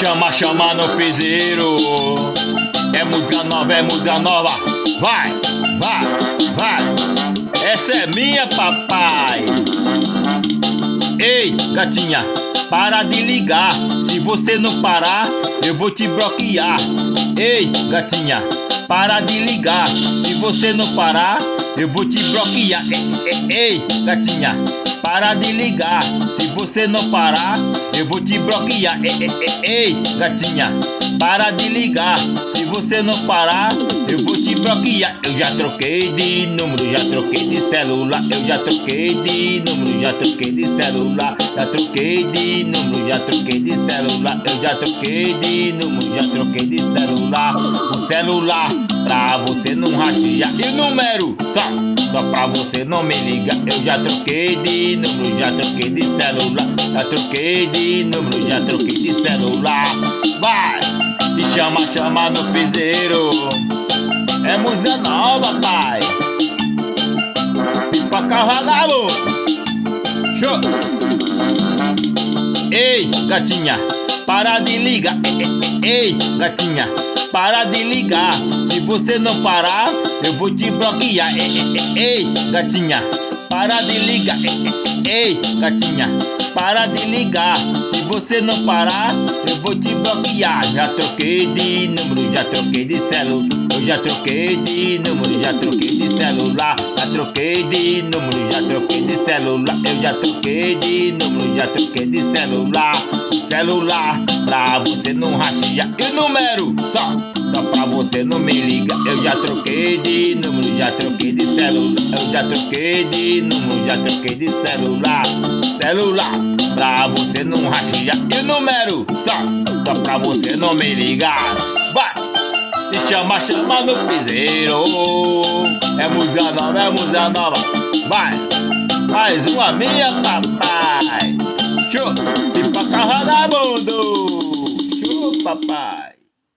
Chama no piseiro. É música nova, é música nova. Vai, vai, vai. Essa é minha, papai. Ei, gatinha, para de ligar. Se você não parar, eu vou te bloquear. Ei, gatinha, para de ligar. Se você não parar, eu vou te bloquear. Ei, gatinha, para de ligar. Se você não parar, eu vou te bloquear. Ei, gatinha, para de ligar. Se você não parar, eu vou te bloquear. Eu já troquei de número, já troquei de celular. Eu já troquei de número, já troquei de celular. Já troquei de número, já troquei de celular. Eu já troquei de número, já troquei de celular. O celular pra você não rastrear. E o número só pra você não me ligar. Eu já troquei de número, já troquei de celular. Já troquei de número, já troquei de celular. Vai! E chama no piseiro. É música nova, pai. Pipoca ralado. Show! Ei, gatinha, para de ligar. Ei, gatinha, para de ligar. Se você não parar, eu vou te bloquear. Ei, gatinha, para de ligar. Ei, gatinha, para de ligar. Se você não parar, eu vou te bloquear. Já troquei de número, já troquei de celular. Eu já troquei de número, já troquei de celular. Já troquei de número, já troquei de celular. Eu já troquei de número, já troquei de celular. Celular pra você não rastrear. E o número só pra você não me ligar. Eu já troquei de número, já troquei de celular. Eu já troquei de número, já troquei de celular. Celular pra você não rastrear. E o número só pra você não me ligar. Vai! Se chama no piseiro. É música nova, é música nova. Vai! Mais uma minha, papai.